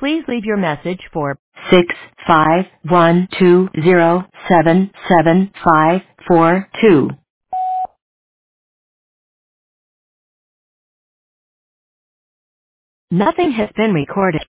Please leave your message for 65120777542. Nothing has been recorded.